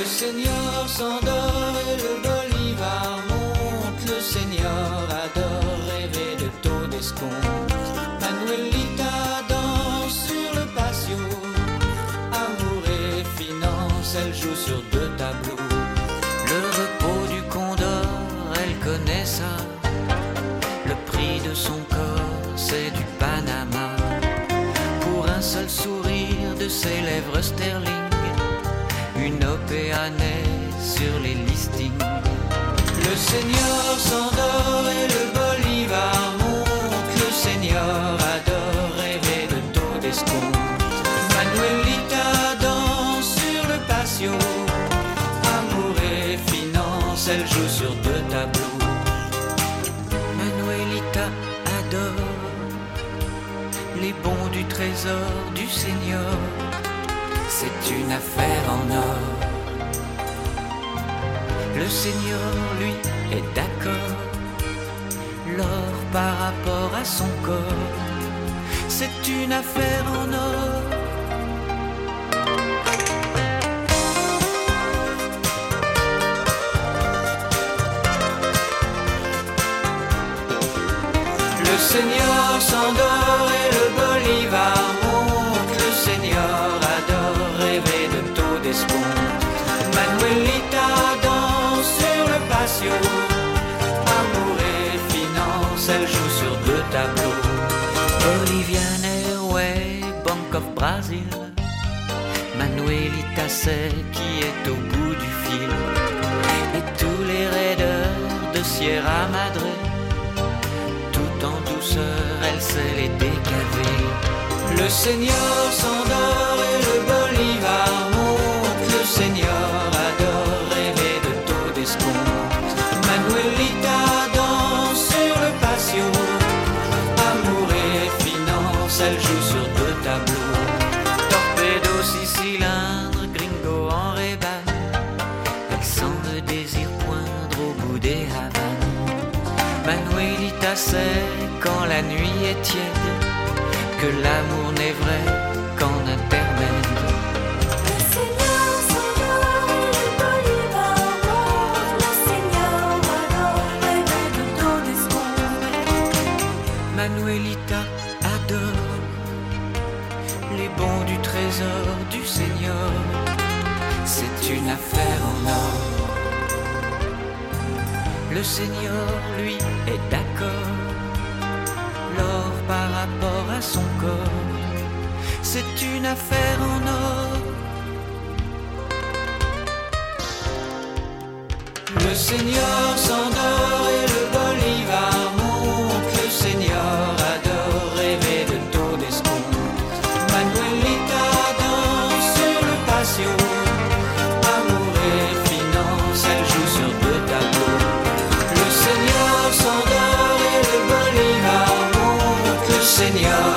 Le Seigneur s'endort et le bolivar monte. Le Seigneur adore rêver de taux d'escompte. Manuelita danse sur le patio. Amour et finance, elle joue sur deux tableaux. Le repos du Condor, elle connaît ça. Le prix de son corps, c'est du Panama. Pour un seul sourire de ses lèvres sterling, une opéanaise sur les listings. Le Seigneur s'endort et le bolivar monte. Le Seigneur adore rêver de taux d'escompte. Manuelita danse sur le patio. Amour et finance, elle joue sur deux tableaux. Manuelita adore les bons du trésor du Seigneur. C'est une affaire en or. Le Seigneur, lui, est d'accord. L'or par rapport à son corps, c'est une affaire en or. Le Seigneur s'endort et le bolivar monte. Le Seigneur adore rêver de taux d'escompte. Manuelita danse sur le patio. Amour et finance, elle joue sur deux tableaux. Bolivian Airways, Bank of Brazil. Manuelita sait qui est au bout du fil. Et tous les raiders de Sierra Madre, en douceur, elle sait les décaver. Le Seigneur s'endort et le bolivar monte. Le Seigneur adore rêver de taux d'escompte. Manuelita danse sur le patio. Amour et finance, elle joue sur deux tableaux. Torpedo, 6 cylindres, gringo en réban. Elle sent le désir poindre au bout des Havanes. Manuelita sait quand la nuit est tiède que l'amour n'est vrai qu'en intermède. Le Seigneur s'endort et le bolivar monte. Le Seigneur adore rêver de taux d'escompte. Manuelita adore les bons du trésor du Seigneur. C'est une affaire en or. Le Seigneur, lui, est d'accord. L'or par rapport à son corps, c'est une affaire en or. Le Seigneur s'endort et le bolivar monte. Le Seigneur adore rêver de taux d'escompte. Manuelita danse sur le patio. Amour et finance, elle joue sur deux tableaux. Le Seigneur s'endort et le bolivar monte. Le Seigneur